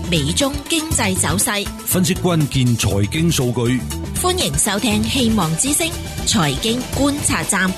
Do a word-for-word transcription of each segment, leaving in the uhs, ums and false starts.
美中經濟走勢， 分析關鍵財經數據。 歡迎收聽希望之聲財經觀察站。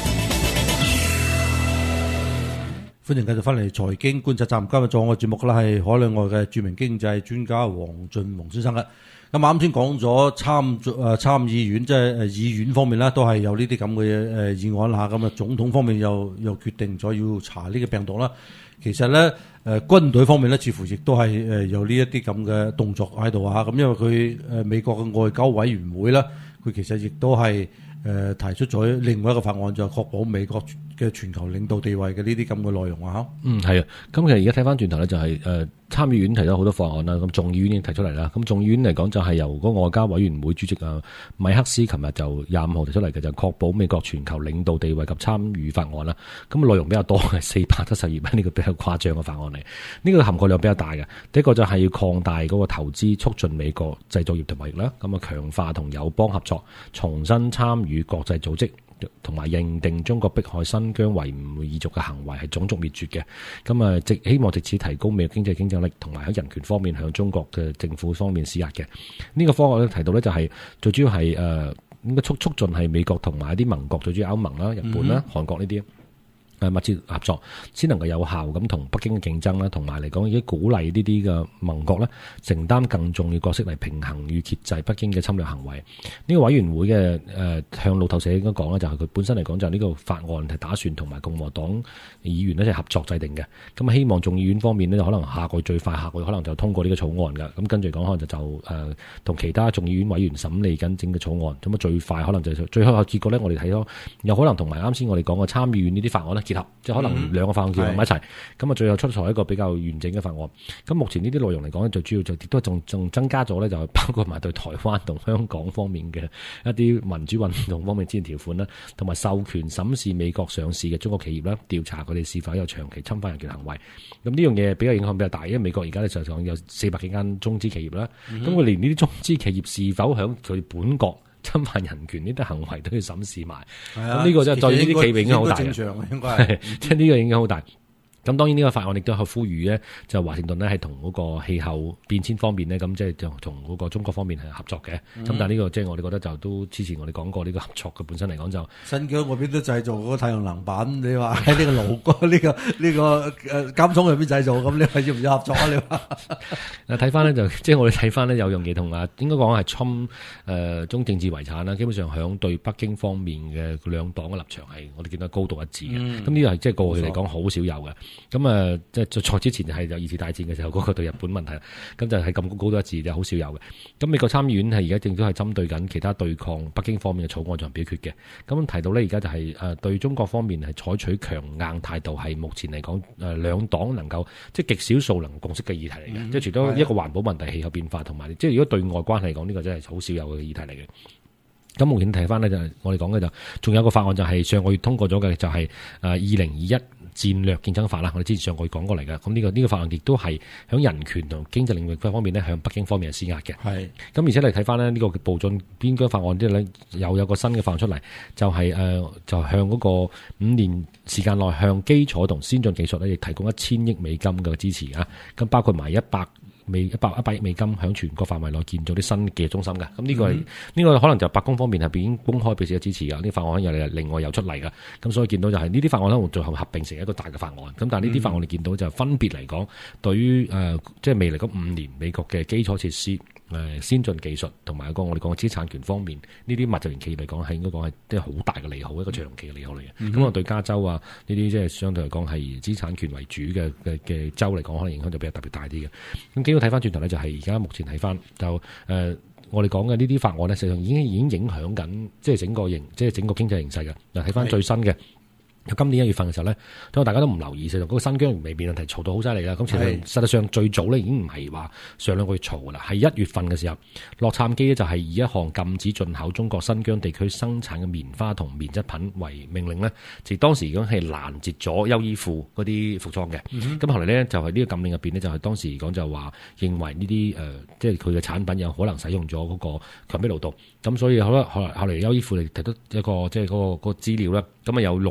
歡迎繼續翻嚟財經觀察站。今日做我節目嘅咧係海內外嘅著名經濟專家黃俊宏先生嘅。咁啱先講咗參誒參議院，即係誒議院方面咧，都係有呢啲咁嘅誒議案啦。咁啊，總統方面又又決定咗要查呢個病毒啦。其實咧，誒軍隊方面咧，似乎亦都係誒有呢一啲咁嘅動作喺度啊。咁因為佢誒美國嘅外交委員會咧，佢其實亦都係誒提出咗另外一個法案，就係確保美國嘅全球領導地位嘅呢啲咁嘅內容啊。嚇，嗯， 係啊。咁其實而家睇翻轉頭咧，就係誒參議院提咗好多法案啦。咁眾議院已經提出嚟啦。咁眾議院嚟講就係由嗰個外交委員會主席啊米克斯，琴日就廿五號提出嚟嘅，就確保美國全球領導地位及參與法案啦。咁內容比較多，係四百七十頁，呢個比較誇張嘅法案嚟。呢個涵蓋量比較大嘅。第一個就係要擴大嗰個投資，促進美國製造業同貿易啦。咁啊，強化同友邦合作，重新參與國際組織，同埋認定中國迫害新疆維吾爾族嘅行為係種族滅絕嘅。咁啊，直希望藉此提高美國經濟競爭力，同埋喺人權方面向中國嘅政府方面施壓嘅。呢、這個方案咧提到咧就係最主要係誒應該促促進係美國同埋一啲盟國，最主要歐盟啦、日本啦、韓國呢啲誒密切合作，先能夠有效咁同北京嘅競爭啦，同埋嚟講已經鼓勵呢啲嘅盟國咧承擔更重要角色嚟平衡與遏制北京嘅侵略行為。呢、這個委員會嘅誒、呃、向路透社應該講咧，就係佢本身嚟講就係呢個法案係打算同埋共和黨議員咧係合作制定嘅。咁希望眾議院方面呢，可能下個月最快下個月可能就通過呢個草案㗎。咁跟住講可能就就誒同、呃、其他眾議院委員審理緊整個草案。咁啊最快可能就最後嘅結果咧，我哋睇到有可能同埋啱先我哋講嘅參議院呢啲法案咧結合，即係可能兩個法案結合埋一齊，咁、嗯、啊最後出台一個比較完整嘅法案。咁目前呢啲內容嚟講咧，最主要就亦都仲仲增加咗咧，就包括埋對台灣同香港方面嘅一啲民主運動方面之條款啦，同埋授權審視美國上市嘅中國企業啦，調查佢哋是否有長期侵犯人權行為。咁呢樣嘢比較影響比較大，因為美國而家咧就講有四百幾間中資企業啦，咁佢、嗯、連呢啲中資企業是否響佢本國侵犯人權呢啲行為都要審視埋，咁呢、啊、個就對呢啲企業影響好大嘅，應該係即係呢個影響好大。咁當然呢個法案亦都係呼籲咧，就華盛頓咧係同嗰個氣候變遷方面咧，咁即係就同嗰個中國方面係合作嘅。咁、嗯、但係呢個即係我哋覺得就都之前我哋講過呢個合作嘅本身嚟講就新疆嗰邊都製造嗰個太陽能板，你話喺呢個盧哥呢個呢個誒監倉入邊製造，咁你話要唔要合作啊？你話睇翻咧就即係我哋睇翻咧有樣嘢同啊，應該講係侵誒中政治遺產啦。基本上響對北京方面嘅兩黨嘅立場係我哋見到高度一致嘅。咁呢個係即係過去嚟講好少有嘅。咁啊，即係在之前就係有二次大戰嘅時候嗰、那個對日本問題，咁就係咁高度一致，就好少有嘅。咁美國參議院係而家正都係針對緊其他對抗北京方面嘅草案進行表決嘅。咁提到呢，而家就係誒對中國方面係採取強硬態度，係目前嚟講誒兩黨能夠即係極少數能共識嘅議題嚟嘅。嗯、即係除咗一個環保問題、氣候變化同埋，即係如果對外關係嚟講，呢、這個真係好少有嘅議題嚟嘅。咁目前睇翻呢，就係我哋講嘅就，仲有一個法案就係上個月通過咗嘅，就係誒二零二一戰略競爭法啦。我哋之前上個月講過嚟嘅。咁呢個呢個法案亦都係響人權同經濟領域方面呢，向北京方面係施壓嘅。係。咁而且你睇翻呢，呢個步進邊個法案之後呢，又有個新嘅法案出嚟，就係、是、誒、呃、就向嗰個五年時間內向基礎同先進技術呢，亦提供一千億美金嘅支持啊。咁包括埋一百。美一百一百億美金響全國範圍內建造啲新技術中心嘅，咁呢個係呢、嗯、個可能就白宮方面係已經公開表示咗支持㗎，呢啲法案又另外又出嚟㗎，咁所以見到就係呢啲法案可能最後合併成一個大嘅法案，咁但係呢啲法案我哋見到就分別嚟講，對於誒即係未來嗰五年美國嘅基礎設施。誒先進技術同埋一個我哋講嘅知識產權方面，呢啲物質型企業嚟講係應該講係即係好大嘅利好，一個長期嘅利好嚟嘅。咁、嗯、我對加州啊呢啲即係相對嚟講係知識產權為主嘅嘅嘅州嚟講，可能影響就比較特別大啲嘅。咁幾個睇翻轉頭咧，就係而家目前睇翻就誒、呃、我哋講嘅呢啲法案咧，實際上已經已經影響緊即係整個形即係整個經濟形勢嘅。嗱睇翻最新嘅。今年一月份嘅時候咧，當大家都唔留意，其實嗰個新疆未變問題嘈到好犀利啦。咁其實實際上最早咧已經唔係話上兩個月嘈噶啦，係一月份嘅時候，洛杉磯咧就係以一項禁止進口中國新疆地區生產嘅棉花同棉製品為命令咧，就當時已經係攔截咗優衣庫嗰啲服裝嘅。咁、嗯、後嚟咧就係呢個禁令入邊咧，就係當時講就話認為呢啲誒即係佢嘅產品有可能使用咗嗰個強迫勞動。咁所以好啦，後來後嚟優衣庫嚟提出一個即係嗰個嗰個資料啦，咁啊有六款呢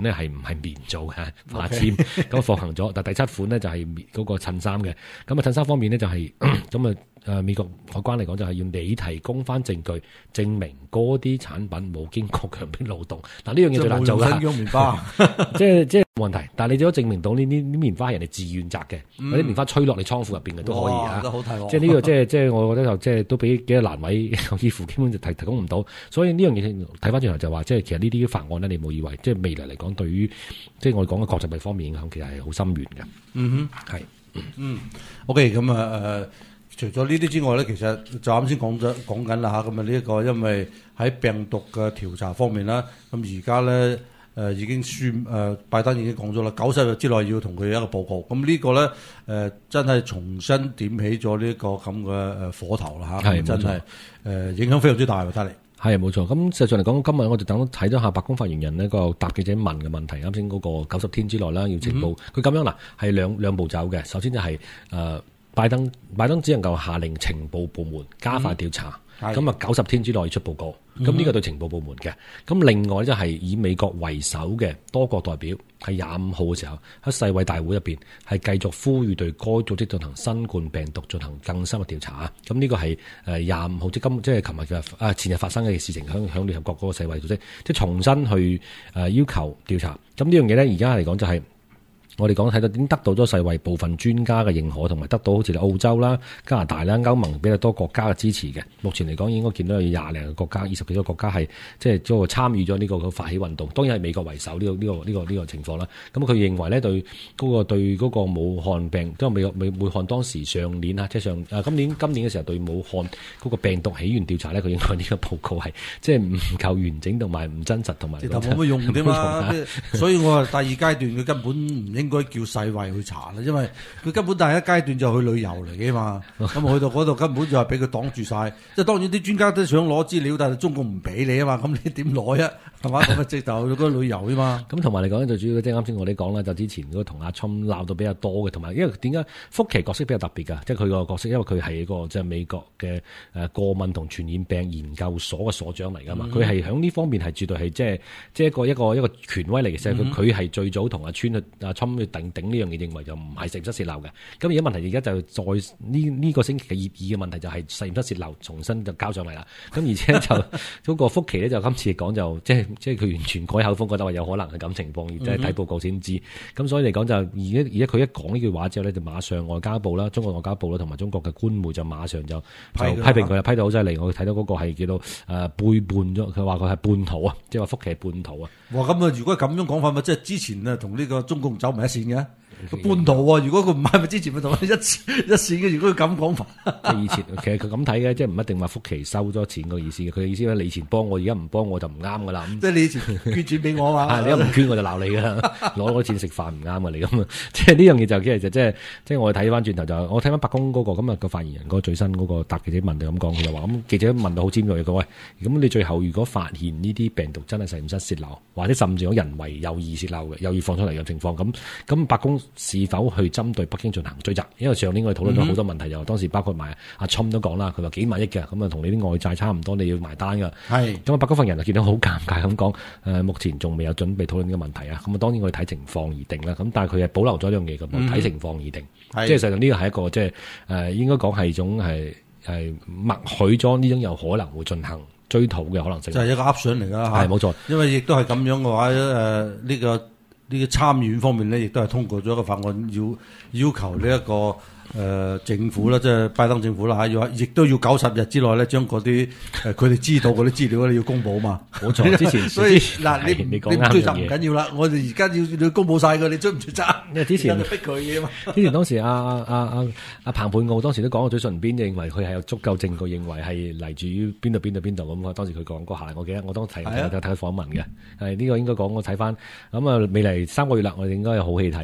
咧係唔係棉做嘅化纖，咁放行咗。但第七款咧就係嗰個襯衫嘅。咁啊襯衫方面咧就係咁啊誒美國海關嚟講就係要你提供翻證據證明嗰啲產品冇經過強迫勞動。嗱呢樣嘢最難做㗎。 即係棉花， 即係即係冇問題。但係你只可證明到呢啲棉花係人哋自願摘嘅，嗰啲棉花吹落你倉庫入邊嘅都可以啊。 都好睇喎。 即係呢個即係即係我覺得就即係都俾幾個難為，幾乎基本就提提供唔到。所以呢樣嘢睇翻轉頭就話，即係其實呢啲法案咧，你冇以為即係未來嚟講對於即係我哋講嘅國際幣方面影響，其實係好深遠嘅。 嗯哼，係。 嗯，OK，咁啊誒，除咗呢啲之外咧，其實就啱先講咗講緊啦嚇，咁啊呢一個因為喺病毒嘅調查方面啦，咁而家咧誒已經宣誒拜登已經講咗啦，九十日之內要同佢一個報告。咁呢個咧誒、呃、真係重新點起咗呢個咁嘅誒火頭啦嚇，真係誒、呃、影響非常之大喎，睇嚟。 係冇錯，咁實際上嚟講，今日我哋等睇咗下白宮發言人呢個答記者問嘅問題，啱先嗰個九十天之內啦，要情報。佢咁、嗯、樣嗱，係兩兩步走嘅。首先就係、是、誒、呃、拜登，拜登只能夠下令情報部門加快調查，咁啊九十天之內要出報告。咁呢、嗯、個對情報部門嘅。咁另外就係以美國為首嘅多國代表，喺廿五號嘅時候喺世衛大會入邊係繼續呼籲對該組織進行新冠病毒進行更深嘅調查啊！咁呢個係誒廿五號即今即係琴日嘅啊前日發生嘅事情，響響聯合國嗰個世衛組織即係重新去誒要求調查。咁呢樣嘢咧而家嚟講就係、是。我哋講睇到已經得到咗世衛部分專家嘅認可，同埋得到好似澳洲啦、加拿大啦、歐盟比較多國家嘅支持嘅。目前嚟講應該見到有廿零個國家、二十幾個國家係即係嗰個參與咗呢個發起運動。當然係美國為首呢、呢個呢、呢個呢、呢個呢、呢個情況啦。咁佢認為咧對嗰、嗰個對嗰個武漢病，即係美國美武漢當時上年啊，即係上啊今年今年嘅時候對武漢嗰個病毒起源調查咧，佢認為呢個報告係即係唔夠完整同埋唔真實同埋冇乜用添嘛。所以我話第二階段佢根本唔應該叫世衛去查啦，因為佢根本第一階段就去旅遊嚟嘅嘛，咁去到嗰度根本就係俾佢擋住晒。即係當然啲專家都想攞資料，但係中共唔俾你啊嘛，咁你點攞啊？係嘛？咁啊直頭去嗰個旅遊啊嘛。咁同埋嚟講就主要即係啱先我哋講啦，就之前嗰個同阿侵鬧到比較多嘅，同埋因為點解福奇角色比較特別㗎？即係佢個角色，因為佢係一個即係美國嘅誒過敏同傳染病研究所嘅所長嚟㗎嘛，佢係喺呢方面係絕對係即係即係一個一個一個權威嚟嘅，即係佢佢係最早同阿川去阿侵去頂頂呢樣嘢，認為就唔係實驗室洩漏嘅。咁而家問題而家就再呢呢個星期嘅熱議嘅問題就係實驗室洩漏重新就交上嚟啦。咁而且就嗰個福奇咧就今次講就即係即係佢完全改口風，覺得話有可能係咁情況，即係睇報告先知。咁所以嚟講就而家而家佢一講呢句話之後咧，就馬上外交部啦、中國外交部啦同埋中國嘅官媒就馬上就就批評佢，批到好犀利。我睇到嗰個係叫做誒背叛咗，佢話佢係叛徒啊，即係話福奇係叛徒啊。哇！咁啊，如果咁樣講法咪即係之前啊同呢個中共走埋一線嘅？叛徒啊！如果佢唔係咪之前咪同佢一一線嘅？如果佢咁講法， 即係以前其實佢咁睇嘅，即係唔一定話福奇收咗錢個意思嘅。佢嘅意思咧，你以前幫我，而家唔幫我就唔啱噶啦。即係你以前捐錢俾我嘛？你一唔捐我就鬧你噶啦，攞嗰錢食飯唔啱啊你咁啊！即係呢樣嘢就即係即係即係我哋睇翻轉頭就我睇翻白宮嗰、嗰個今日個發言人嗰個最新嗰個答記者問就咁講，佢就話咁記者問到好尖銳嘅，佢喂咁你最後如果發現呢啲病毒真係實驗室洩漏，或者甚至有人為有意洩漏嘅、有意放出嚟嘅情況，咁咁白宮是否去針對北京進行追責？因為上年我哋討論咗好多問題，就、嗯、當時包括埋阿侵都講啦，佢話幾萬億嘅，咁啊同你啲外債差唔多，你要埋單㗎。係咁啊，白宮發言人就見到好尷尬咁講，誒目前仲未有準備討論呢個問題啊。咁啊，當然我哋睇情況而定啦。咁但係佢係保留咗一樣嘢嘅，睇情況而定。嗯、即係實際上呢個係一個即係誒應該講係一種係係默許咗呢種有可能會進行追討嘅可能性。就係一個 option 嚟㗎，係冇錯。因為亦都係咁樣嘅話，誒、呃、呢、呢個。呢個參院方面咧，亦都係通過咗一個法案，要要求呢、這、一個誒、呃、政府啦，即係拜登政府啦嚇，要亦都要九十日之內咧，將嗰啲誒佢哋知道嗰啲資料咧要公佈嘛。冇錯，之前所以嗱，你你唔追責唔緊要啦，我哋而家要要公佈晒㗎，你追唔追責？因為之前逼佢嘅嘛。之前當時阿阿阿阿阿彭佩奧當時都講過嘴唇邊，認為佢係有足夠證據，認為係嚟自於邊度邊度邊度咁。當時佢講過下，我記得我當時睇睇睇訪問嘅，係呢、這個應該講我睇翻咁啊，未嚟三個月啦，我哋應該有好戲睇㗎啦。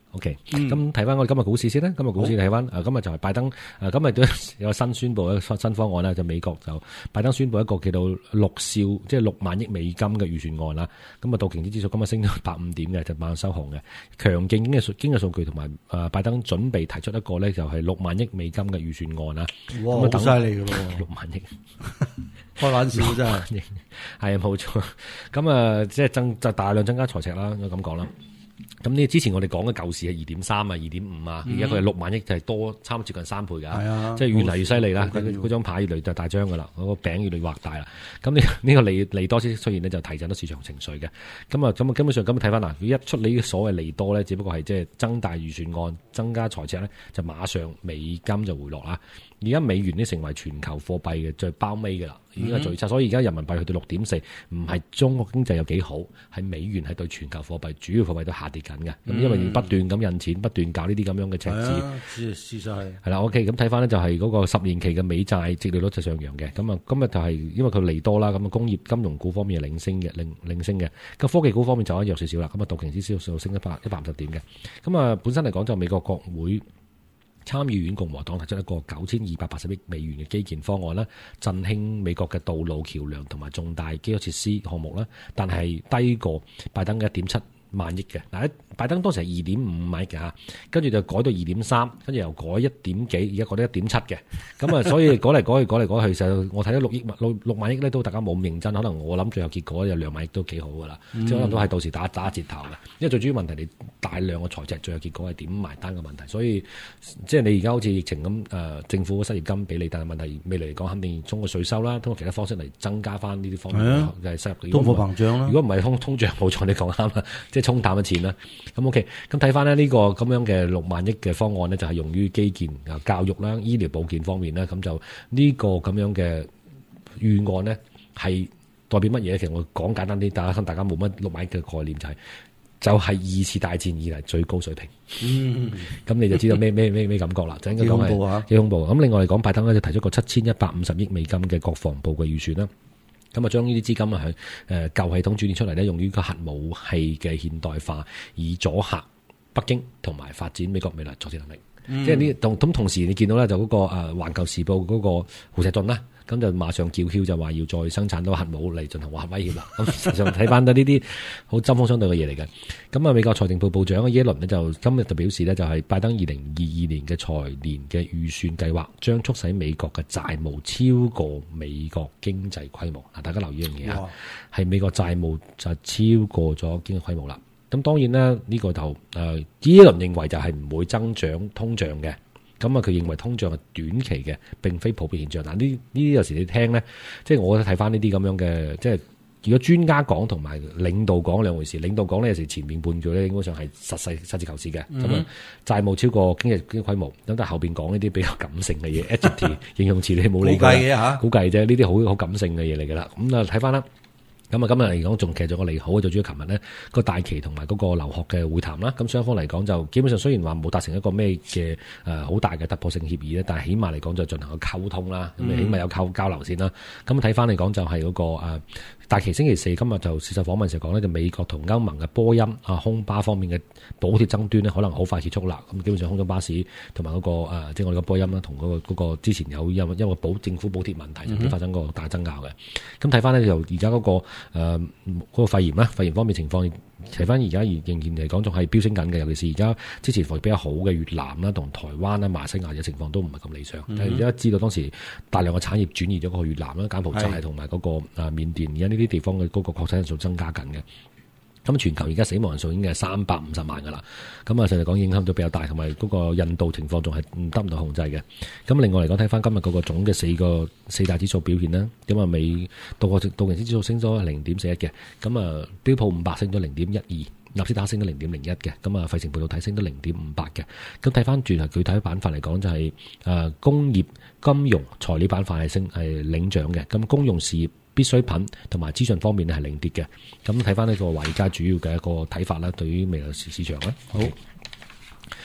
OK，咁睇翻我哋今日股市先啦。今日股市睇翻，誒今日就係拜登，誒今日都有新宣布一個新方案啦，就美國就拜登宣布一個叫做六兆，即係六萬億美金嘅預算案啦。咁啊道瓊斯指數今日升咗百五點嘅，就晚收紅嘅。強勁經濟數經濟數據同埋誒拜登準備提出一個咧，就係六萬億美金嘅預算案啦。 哇，好犀利㗎咯， 六萬億， 開玩笑真係， 係啊冇錯。咁啊即係增就大量增加財赤啦，應該咁講啦。咁呢？之前我哋講嘅舊市係二點三啊，二點五啊，而家佢係六萬億，就係多差唔多接近三倍㗎， 啊、 即係越嚟越犀利啦。嗰張牌越嚟越大張㗎啦，嗰、嗰個餅越嚟越畫大啦。咁呢呢個利利多先出現呢，就提振咗市場情緒嘅。咁啊咁啊，根本上咁睇翻嗱，一出你所謂利多咧，只不過係即係增大預算案、增加財赤咧，就馬上美金就回落啦。而家美元呢成為全球貨幣嘅最包尾㗎啦，而家最差，所以而家人民幣去到六點四，唔係中國經濟有幾好，係美元係對全球貨幣主要貨幣都下跌緊嘅。咁、嗯、因為不斷咁印錢，不斷搞呢啲咁樣嘅赤字， 事實係係啦。OK，咁睇翻呢就係嗰個十年期嘅美債殖利率就上揚嘅。咁啊，今日就係因為佢利多啦，咁啊工業金融股方面係領升嘅，領領升嘅。咁科技股方面就可以弱少少啦。咁啊道瓊斯指數升一百一百五十點嘅。咁啊本身嚟講就美國國會參議院共和黨提出一個九千二百八十億美元嘅基建方案啦，振興美國嘅道路、橋樑同埋重大基礎設施項目啦，但係低過拜登嘅一點七萬億嘅。嗱，拜登當時係二點五萬億嘅嚇，跟住就改到二點三，跟住又改一點幾，而家改到一點七嘅。咁啊，所以改嚟改去，改嚟改去，其實我睇到六億六六萬億咧，都大家冇咁認真。可能我諗最後結果有兩萬億都幾好噶啦，即係、嗯、可能都係到時打打折頭嘅。因為最主要問題你大量嘅財赤，最後結果係點埋單嘅問題。所以即係你而家好似疫情咁，誒、呃、政府失業金俾你，但係問題未來嚟講，肯定通過稅收啦，通過其他方式嚟增加翻呢啲方面嘅收入。 通貨膨脹啦， 如果唔係通通脹冇錯，你講啱啦，即係沖淡嘅錢啦。咁 OK，咁睇翻呢呢個咁樣嘅六萬億嘅方案呢，就係用於基建、教育啦、醫療保健方面啦。咁就呢個咁樣嘅預案呢，係代表乜嘢？其實我講簡單啲，大家大家冇乜六萬億嘅概念，就係、是、就係、是、二次大戰以嚟最高水平。嗯，咁你就知道咩咩咩咩感覺啦。就應該講係幾恐怖。咁另外嚟講，拜登呢就提出個七千一百五十億美金嘅國防部嘅預算啦。咁啊，將呢啲資金啊，去誒舊系統轉移出嚟咧，用於個核武器嘅現代化，以阻嚇北京同埋發展美國未來作戰能力。嗯、即係呢同咁同時，你見到咧就嗰個誒《環球時報》嗰個胡錫進啦，咁就馬上叫囂就話要再生產到核武嚟進行核威脅啦。咁實際上睇翻到呢啲好針鋒相對嘅嘢嚟嘅。咁啊，美國財政部部長耶倫呢，就今日就表示呢，就係拜登二零二二年嘅財年嘅預算計劃，將促使美國嘅債務超過美國經濟規模。嗱，大家留意一樣嘢啊，係美國債務就超過咗經濟規模啦。咁當然啦，呢、這個就誒耶倫認為就係唔會增長通脹嘅。咁啊，佢認為通脹係短期嘅，並非普遍現象。但呢呢啲有時你聽咧，即係我睇翻呢啲咁樣嘅，即係如果專家講同埋領導講兩回事。領導講呢，有時前面半句咧，應該上係實際實事求是嘅。咁啊、嗯，債務超過經濟經濟規模，咁但係後邊講呢啲比較感性嘅嘢，adjective 形容詞你冇理解嘅嚇，估計啫，呢啲好好感性嘅嘢嚟㗎啦。咁啊，睇翻啦。咁啊，今日嚟講仲其實仲個利好，就主要琴日呢個大旗同埋嗰個留學嘅會談啦。咁雙方嚟講就基本上雖然話冇達成一個咩嘅誒好大嘅突破性協議咧，但係起碼嚟講就進行個溝通啦。咁、嗯、起碼有溝交流先啦。咁睇翻嚟講就係嗰、那個、呃、大旗星期四今日就接受訪問時講呢，就美國同歐盟嘅波音啊空巴方面嘅補貼爭端呢，可能好快結束啦。咁基本上空中巴士同埋嗰個、呃、即係我哋嘅波音啦，同嗰、那個嗰、那個之前有因為因為保政府補貼問題，就發生個大爭拗嘅。咁睇翻呢，就而家嗰個。誒、呃、嗰、那個肺炎啦，肺炎方面情況，睇翻而家仍然嚟講仲係飆升緊嘅，尤其是而家之前防疫比較好嘅越南啦、同台灣啦、馬來西亞嘅情況都唔係咁理想。嗯、但係而家知道當時大量嘅產業轉移咗過去越南啦、柬埔寨同埋嗰個誒緬甸，而家呢啲地方嘅嗰個確診人數增加緊嘅。咁全球而家死亡人數已經係三百五十萬噶啦，咁啊，實際講影響都比較大，同埋嗰個印度情況仲係唔得唔到控制嘅。咁另外嚟講，睇翻今日嗰個總嘅四個四大指數表現啦，咁啊，美道個道瓊斯指數升咗零點四一嘅，咁啊，標普五百升咗零點一二，納斯達克升咗零點零一嘅，咁啊，費城半導體升咗零點五八嘅。咁睇翻轉頭具體板塊嚟講，就係誒工業、金融、材料板塊係升係領漲嘅，咁公用事業、必需品同埋資訊方面咧係領跌嘅。咁睇翻呢個華爾街主要嘅一個睇法啦，對於未來市市場咧。好。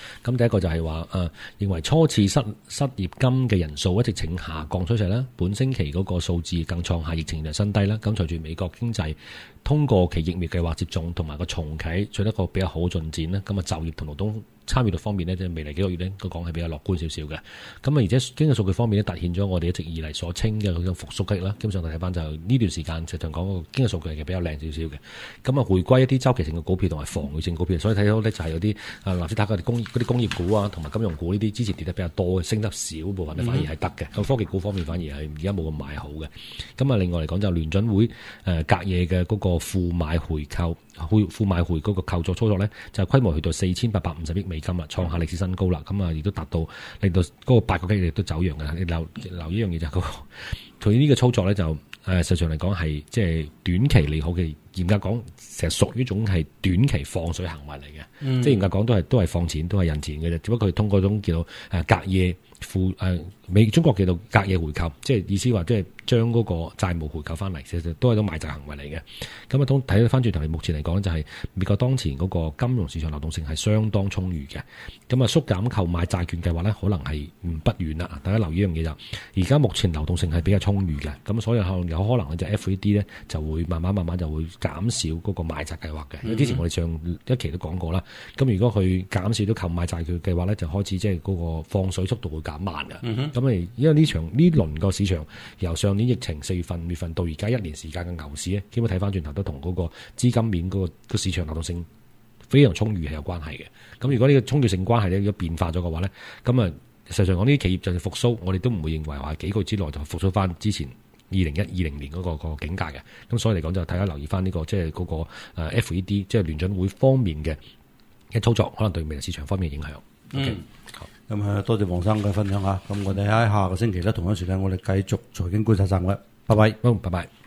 咁第一個就係話誒，認為初次失失業金嘅人數一直呈下降趨勢啦。本星期嗰個數字更創下疫情嘅新低啦。咁隨住美國經濟通過其疫苗計劃接種同埋個重啟取得一個比較好進展啦。咁啊就業同勞動參與度方面呢，即係未來幾個月呢，都講係比較樂觀少少嘅。咁啊，而且經濟數據方面呢，凸顯咗我哋一直以嚟所稱嘅嗰種復甦力啦。基本上睇翻就呢段時間，實際講個經濟數據係比較靚少少嘅。咁啊，回歸一啲周期性嘅股票同埋防禦性股票，所以睇到呢，就係有啲啊納斯達克嗰啲工嗰啲工業股啊，同埋金融股呢啲之前跌得比較多嘅，升得少部分呢反而係得嘅。咁、嗯、科技股方面反而係而家冇咁買好嘅。咁啊，另外嚟講就聯準會誒隔夜嘅嗰個負買回購。負負買回嗰個構作操作呢，就係規模去到四千八百五十億美金啦，創下歷史新高啦。咁啊，亦都達到令到嗰個八個幾亦都走樣嘅。你留留意一樣嘢就係嗰個佢呢個操作呢，就誒實際上嚟講係即係短期利好嘅。嚴格講，成日屬於一種係短期放水行為嚟嘅。嗯、即係嚴格講都係都係放錢，都係印錢嘅啫。只不過佢通過種叫做誒隔夜負誒美中國叫做隔夜回購，即係意思話即係將嗰個債務回購翻嚟，其實都係一種買債行為嚟嘅。咁啊，當睇翻轉頭，目前嚟講就係美國當前嗰個金融市場流動性係相當充裕嘅。咁啊，縮減購買債券計劃咧，可能係唔不遠啦。大家留意一樣嘢就，而家目前流動性係比較充裕嘅，咁所以有有可能咧就 F E D 咧就會慢慢慢慢就會減少嗰個買債計劃嘅。因為之前我哋上一期都講過啦，咁如果佢減少咗購買債券計劃咧，就開始即係嗰個放水速度會減慢嘅。咁啊、嗯，因為呢場呢輪個市場由上年疫情四月份五月份到而家一年時間嘅牛市咧，基本睇翻轉頭都同嗰個資金面嗰、嗰個個市場流動性非常充裕係有關係嘅。咁如果呢個充裕性關係咧，如果變化咗嘅話咧，咁啊，實際上講呢啲企業就係復甦，我哋都唔會認為話幾個月之內就復甦翻之前二零一二零年嗰、嗰個、嗰個境界嘅。咁所以嚟講就大家留意翻呢、呢個即係嗰個 F E D 即係聯準會方面嘅嘅操作，可能對未來市場方面嘅影響。 嗯 okay? 咁啊，多謝黃生嘅分享啊！咁我哋喺下個星期咧，同一時間我哋繼續財經觀察站嘅，拜拜， 好，拜拜。